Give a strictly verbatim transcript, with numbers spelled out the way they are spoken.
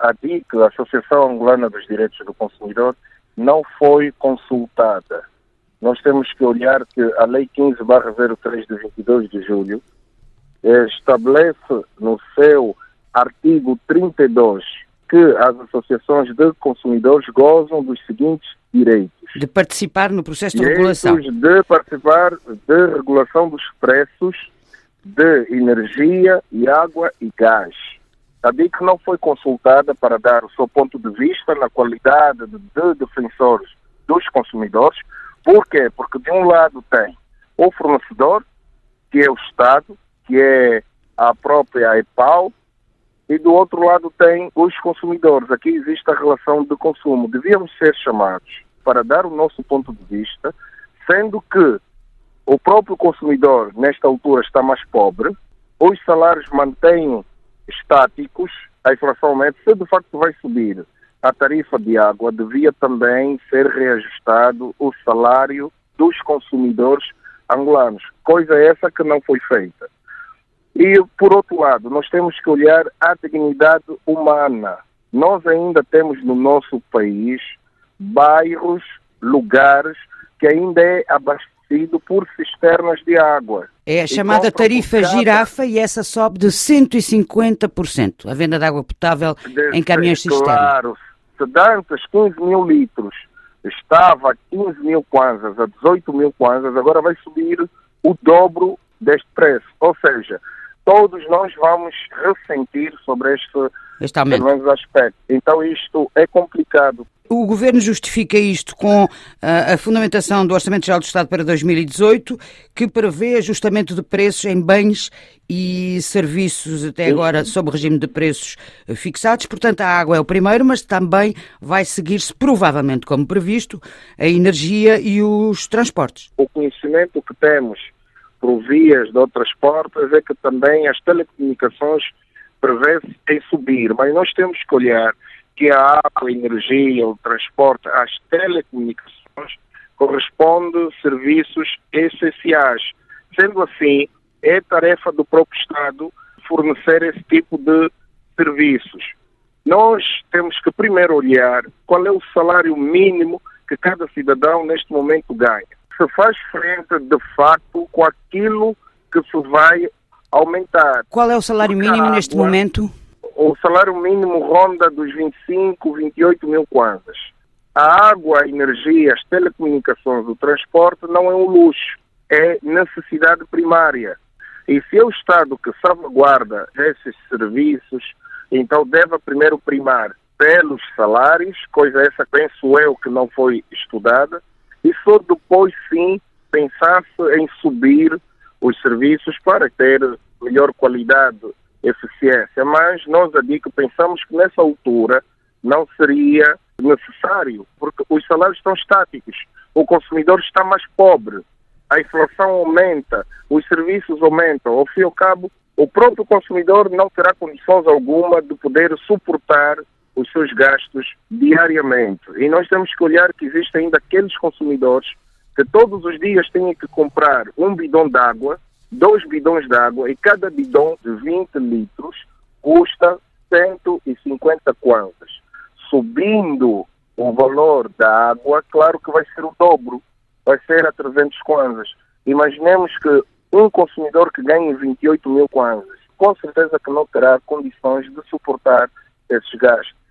a D I C, a Associação Angolana dos Direitos do Consumidor, não foi consultada. Nós temos que olhar que a Lei quinze barra zero três de vinte e dois de julho eh, estabelece no seu artigo trinta e dois que as associações de consumidores gozam dos seguintes direitos. De participar no processo de direitos regulação. de participar de regulação dos preços de energia e água e gás. A D I C não foi consultada para dar o seu ponto de vista na qualidade de, de defensores dos consumidores. Por quê? Porque de um lado tem o fornecedor, que é o Estado, que é a própria EPAL, e do outro lado tem os consumidores. Aqui existe a relação de consumo. Devíamos ser chamados para dar o nosso ponto de vista, sendo que o próprio consumidor, nesta altura, está mais pobre, os salários mantêm estáticos, a inflação aumenta, se de facto vai subir a tarifa de água, devia também ser reajustado o salário dos consumidores angolanos. Coisa essa que não foi feita. E, por outro lado, nós temos que olhar a dignidade humana. Nós ainda temos no nosso país bairros, lugares, que ainda é abastecido por cisternas de água. É a chamada tarifa cada... girafa e essa sobe de cento e cinquenta por cento, a venda de água potável de, em caminhões cisterna. Claro, se dantes quinze mil litros estava a quinze mil kwanzas, a dezoito mil kwanzas, agora vai subir o dobro deste preço. Ou seja, todos nós vamos ressentir sobre este, este aumento. aspecto. Então isto é complicado. O Governo justifica isto com uh, a fundamentação do Orçamento Geral do Estado para dois mil e dezoito, que prevê ajustamento de preços em bens e serviços, até agora sob regime de preços uh, fixados. Portanto, a água é o primeiro, mas também vai seguir-se, provavelmente como previsto, a energia e os transportes. O conhecimento que temos por vias de outras portas é que também as telecomunicações prevê-se em subir, mas nós temos que olhar que a água, a energia, o transporte, as telecomunicações correspondem a serviços essenciais. Sendo assim, é tarefa do próprio Estado fornecer esse tipo de serviços. Nós temos que primeiro olhar qual é o salário mínimo que cada cidadão neste momento ganha. Se faz frente, de facto, com aquilo que se vai aumentar. Qual é o salário Porque mínimo água, neste momento? O salário mínimo ronda dos vinte e cinco, vinte e oito mil kwanzas. A água, a energia, as telecomunicações, o transporte não é um luxo, é necessidade primária. E se é o Estado que salvaguarda esses serviços, então deve primeiro primar pelos salários, coisa essa penso eu que não foi estudada, e só depois sim pensar-se em subir os serviços para ter melhor qualidade, eficiência. Mas nós, a D I C, pensamos que nessa altura não seria necessário, porque os salários estão estáticos, o consumidor está mais pobre, a inflação aumenta, os serviços aumentam, ao fim e ao cabo, o próprio consumidor não terá condições alguma de poder suportar os seus gastos diariamente. E nós temos que olhar que existem ainda aqueles consumidores que todos os dias têm que comprar um bidão de água, dois bidões de água, e cada bidão de vinte litros custa cento e cinquenta kwanzas. Subindo o valor da água, claro que vai ser o dobro, vai ser a trezentos kwanzas. Imaginemos que um consumidor que ganha vinte e oito mil kwanzas, com certeza que não terá condições de suportar esses gastos.